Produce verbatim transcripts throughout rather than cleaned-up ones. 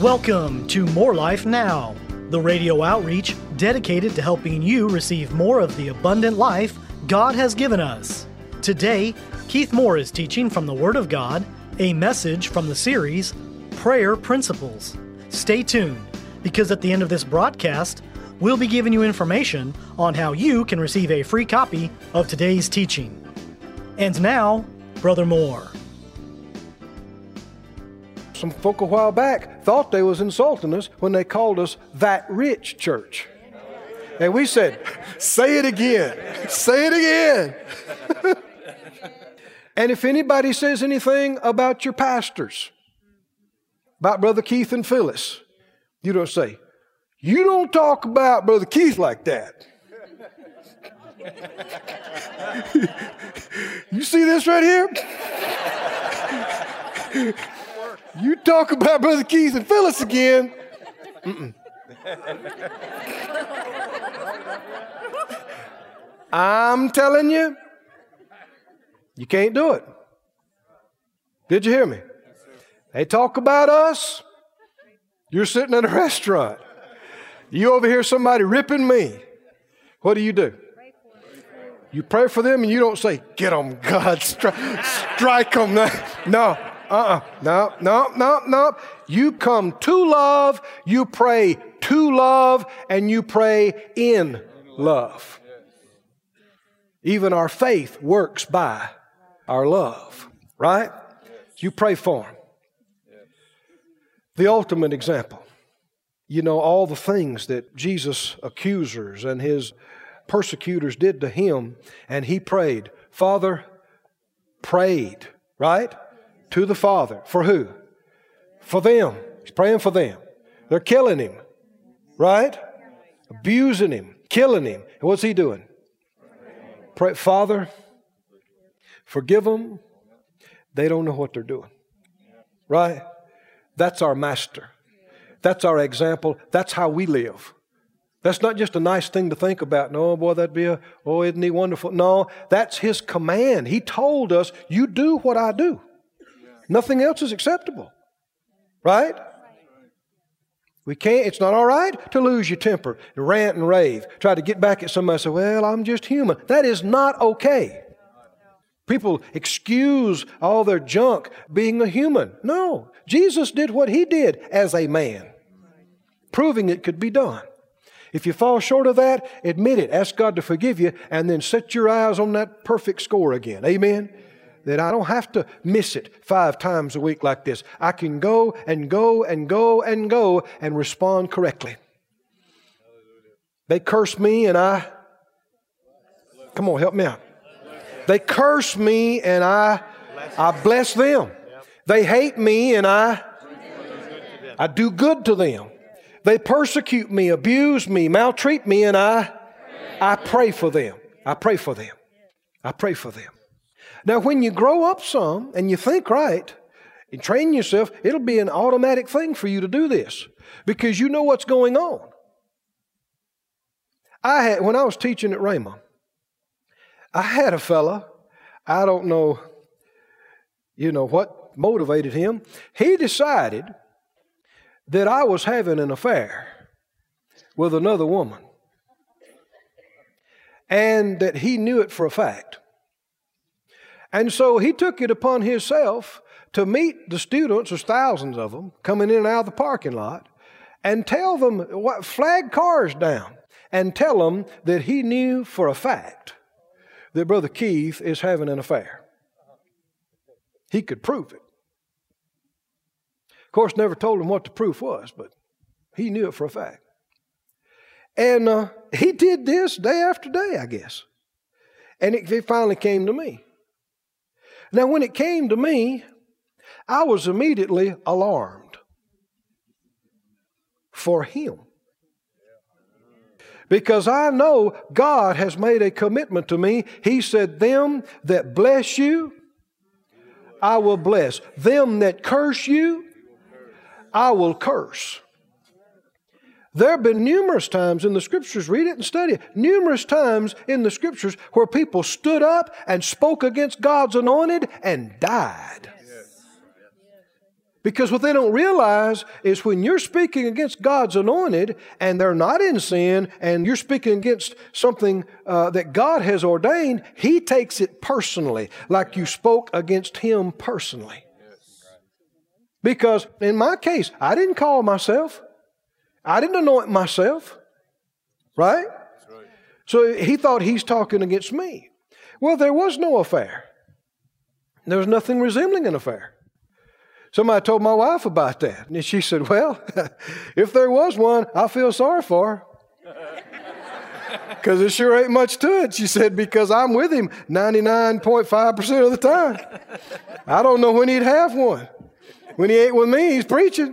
Welcome to More Life Now, the radio outreach dedicated to helping you receive more of the abundant life God has given us. Today, Keith Moore is teaching from the Word of God, a message from the series, Prayer Principles. Stay tuned, because at the end of this broadcast, we'll be giving you information on how you can receive a free copy of today's teaching. And now, Brother Moore. Some folk a while back thought they was insulting us when they called us that rich church. And we said, say it again, say it again. And if anybody says anything about your pastors, about Brother Keith and Phyllis, you don't say, you don't talk about Brother Keith like that. You see this right here? You talk about Brother Keith and Phyllis again. Mm-mm. I'm telling you, you can't do it. Did you hear me? They talk about us. You're sitting in a restaurant. You over here, somebody ripping me. What do you do? You pray for them and you don't say, get them, God, stri- strike them. No. Uh-uh. No, no, no, no. You come to love, you pray to love, and you pray in love. Even our faith works by our love, right? You pray for them. The ultimate example. You know, all the things that Jesus' accusers and his persecutors did to him, and he prayed. Father prayed, right? To the Father. For who? For them. He's praying for them. They're killing him. Right? Abusing him. Killing him. And what's he doing? Pray, Father, forgive them. They don't know what they're doing. Right? That's our master. That's our example. That's how we live. That's not just a nice thing to think about. No, boy, that'd be a, oh, isn't he wonderful? No, that's his command. He told us, you do what I do. Nothing else is acceptable. Right? We can't, it's not all right to lose your temper, and rant and rave, try to get back at somebody and say, well, I'm just human. That is not okay. People excuse all their junk being a human. No, Jesus did what he did as a man, proving it could be done. If you fall short of that, admit it, ask God to forgive you, and then set your eyes on that perfect score again. Amen? That I don't have to miss it five times a week like this. I can go and go and go and go and respond correctly. They curse me and I... Come on, help me out. They curse me and I, I bless them. They hate me and I, I do good to them. They persecute me, abuse me, maltreat me, and I, I pray for them. I pray for them. I pray for them. Now, when you grow up some and you think right and train yourself, it'll be an automatic thing for you to do this because you know what's going on. I had, when I was teaching at Rhema, I had a fella, I don't know, you know, what motivated him. He decided that I was having an affair with another woman and that he knew it for a fact. And so he took it upon himself to meet the students, there's thousands of them, coming in and out of the parking lot, and tell them, what, flag cars down, and tell them that he knew for a fact that Brother Keith is having an affair. He could prove it. Of course, never told him what the proof was, but he knew it for a fact. And uh, he did this day after day, I guess. And it, it finally came to me. Now, when it came to me, I was immediately alarmed for him. Because I know God has made a commitment to me. He said, them that bless you, I will bless. Them that curse you, I will curse. There have been numerous times in the Scriptures, read it and study it, numerous times in the Scriptures where people stood up and spoke against God's anointed and died. Because what they don't realize is when you're speaking against God's anointed and they're not in sin and you're speaking against something uh, that God has ordained, He takes it personally, like you spoke against Him personally. Because in my case, I didn't call myself. I didn't anoint myself. Right? So he thought he's talking against me. Well, there was no affair. There was nothing resembling an affair. Somebody told my wife about that. And she said, well, if there was one, I feel sorry for her. Because there sure ain't much to it, she said, because I'm with him ninety-nine point five percent of the time. I don't know when he'd have one. When he ain't with me, he's preaching.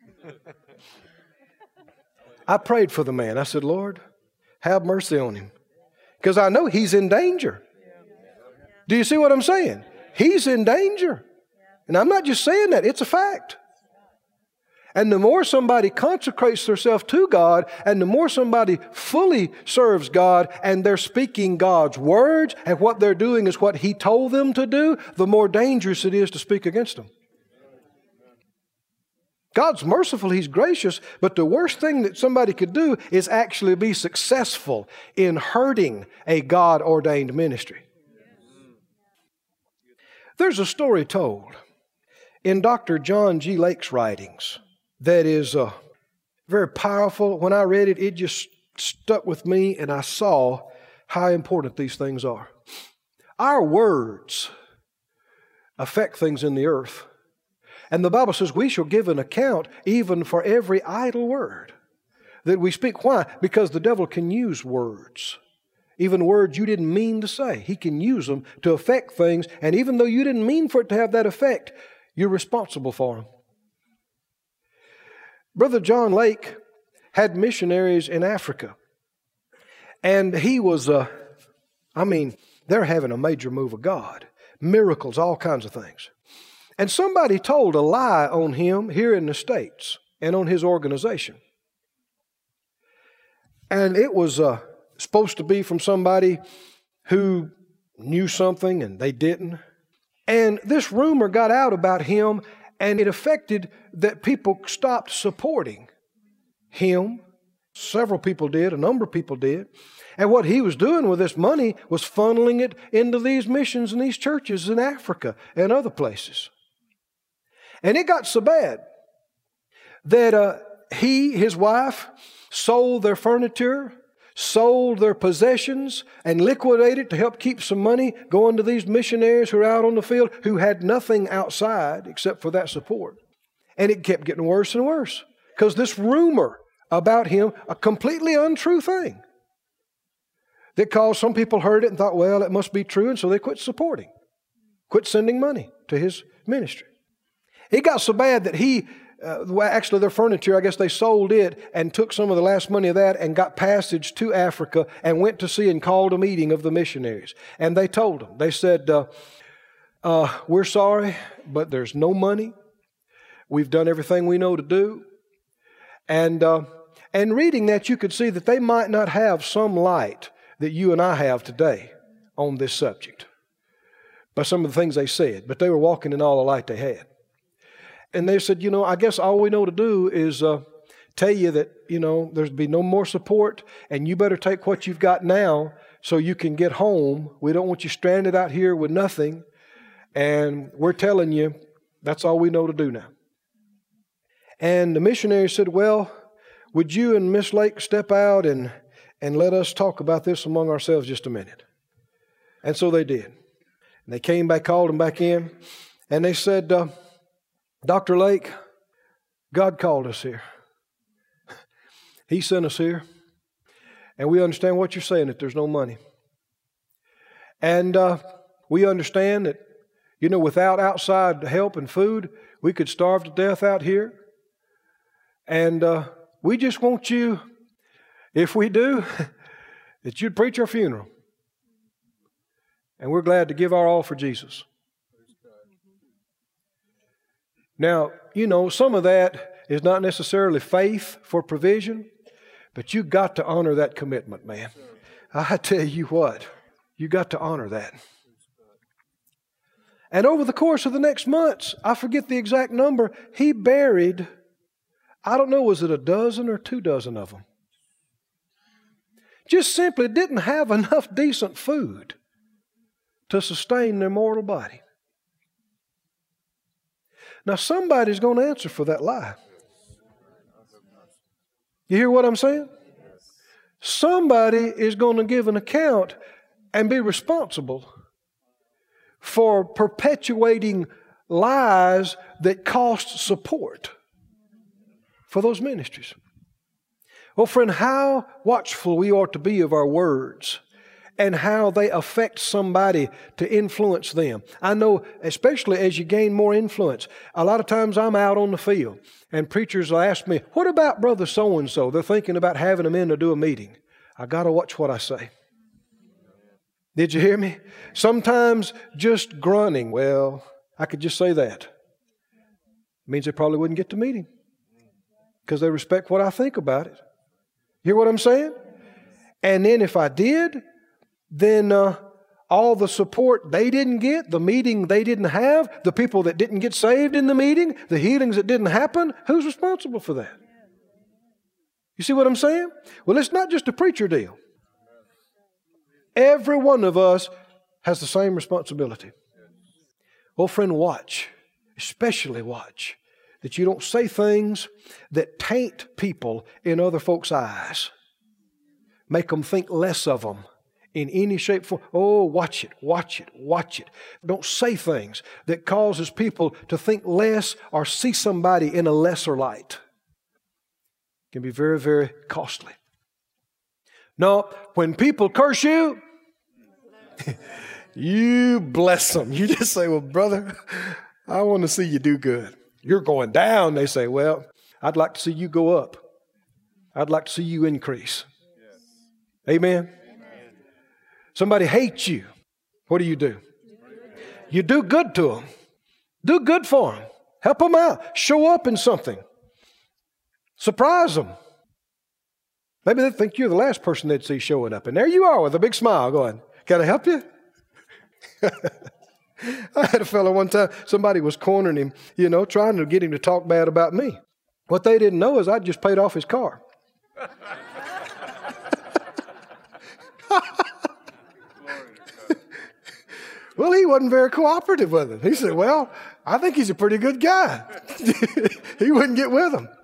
I prayed for the man. I said, Lord, have mercy on him. Because I know he's in danger. Do you see what I'm saying? He's in danger. And I'm not just saying that, it's a fact. And the more somebody consecrates themselves to God, and the more somebody fully serves God, and they're speaking God's words, and what they're doing is what He told them to do, the more dangerous it is to speak against them. God's merciful, He's gracious, but the worst thing that somebody could do is actually be successful in hurting a God-ordained ministry. There's a story told in Doctor John G. Lake's writings that is uh, very powerful. When I read it, it just stuck with me, and I saw how important these things are. Our words affect things in the earth. And the Bible says we shall give an account even for every idle word that we speak. Why? Because the devil can use words. Even words you didn't mean to say. He can use them to affect things. And even though you didn't mean for it to have that effect, you're responsible for them. Brother John Lake had missionaries in Africa. And he was, uh, I mean, they're having a major move of God. Miracles, all kinds of things. And somebody told a lie on him here in the States and on his organization. And it was uh, supposed to be from somebody who knew something and they didn't. And this rumor got out about him, and it affected that people stopped supporting him. Several people did, a number of people did. And what he was doing with this money was funneling it into these missions and these churches in Africa and other places. And it got so bad that uh, he, his wife, sold their furniture, sold their possessions, and liquidated to help keep some money going to these missionaries who are out on the field who had nothing outside except for that support. And it kept getting worse and worse because this rumor about him, a completely untrue thing, that caused some people heard it and thought, well, it must be true, and so they quit supporting, quit sending money to his ministry. It got so bad that he, uh, actually their furniture, I guess they sold it and took some of the last money of that and got passage to Africa and went to see and called a meeting of the missionaries. And they told them, they said, uh, uh, we're sorry, but there's no money. We've done everything we know to do. And, uh, and reading that, you could see that they might not have some light that you and I have today on this subject by some of the things they said, but they were walking in all the light they had. And they said, you know, I guess all we know to do is uh, tell you that, you know, there's be no more support, and you better take what you've got now so you can get home. We don't want you stranded out here with nothing, and we're telling you that's all we know to do now. And the missionary said, well, would you and Miss Lake step out and, and let us talk about this among ourselves just a minute? And so they did. And they came back, called them back in, and they said, uh, Doctor Lake, God called us here. He sent us here. And we understand what you're saying, that there's no money. And uh, we understand that, you know, without outside help and food, we could starve to death out here. And uh, we just want you, if we do, that you'd preach our funeral. And we're glad to give our all for Jesus. Now, you know, some of that is not necessarily faith for provision, but you got to honor that commitment, man. I tell you what, you got to honor that. And over the course of the next months, I forget the exact number, he buried, I don't know, was it a dozen or two dozen of them? Just simply didn't have enough decent food to sustain their mortal body. Now somebody's going to answer for that lie. You hear what I'm saying? Somebody is going to give an account and be responsible for perpetuating lies that cost support for those ministries. Oh, friend, how watchful we ought to be of our words and how they affect somebody to influence them. I know, especially as you gain more influence, a lot of times I'm out on the field and preachers will ask me, what about brother so-and-so? They're thinking about having them in to do a meeting. I got to watch what I say. Did you hear me? Sometimes just grunting, well, I could just say that. Means they probably wouldn't get to meeting because they respect what I think about it. You hear what I'm saying? And then if I did, then uh, all the support they didn't get, the meeting they didn't have, the people that didn't get saved in the meeting, the healings that didn't happen, who's responsible for that? You see what I'm saying? Well, it's not just a preacher deal. Every one of us has the same responsibility. Oh, friend, watch, especially watch, that you don't say things that taint people in other folks' eyes. Make them think less of them in any shape, form. Oh, watch it, watch it, watch it. Don't say things that causes people to think less or see somebody in a lesser light. It can be very, very costly. No, when people curse you, you bless them. You just say, well, brother, I want to see you do good. You're going down. They say, well, I'd like to see you go up. I'd like to see you increase. Yes. Amen? Amen. Somebody hates you. What do you do? You do good to them. Do good for them. Help them out. Show up in something. Surprise them. Maybe they think you're the last person they'd see showing up. And there you are with a big smile going, can I help you? I had a fellow one time, somebody was cornering him, you know, trying to get him to talk bad about me. What they didn't know is I'd just paid off his car. Well, he wasn't very cooperative with him. He said, well, I think he's a pretty good guy. He wouldn't get with him.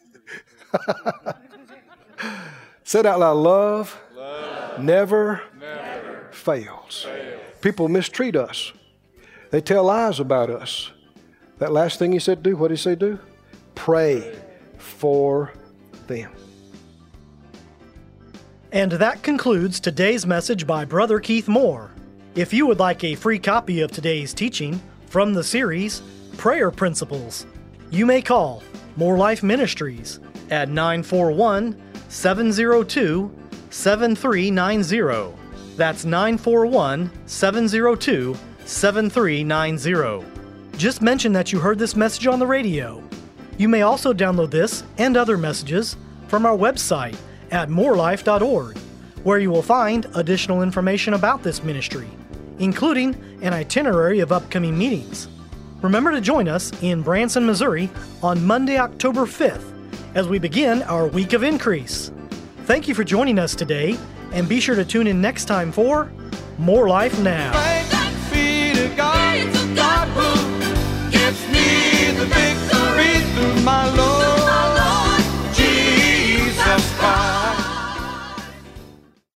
Said out loud, love, love never, never fails. fails. People mistreat us. They tell lies about us. That last thing he said do, what did he say do? Pray for them. And that concludes today's message by Brother Keith Moore. If you would like a free copy of today's teaching from the series, Prayer Principles, you may call More Life Ministries at nine four one, seven zero two, seven three nine zero. That's nine four one, seven zero two, seven three nine zero. Just mention that you heard this message on the radio. You may also download this and other messages from our website at more life dot org, where you will find additional information about this ministry, including an itinerary of upcoming meetings. Remember to join us in Branson, Missouri on Monday, October fifth, as we begin our Week of Increase. Thank you for joining us today, and be sure to tune in next time for More Life Now.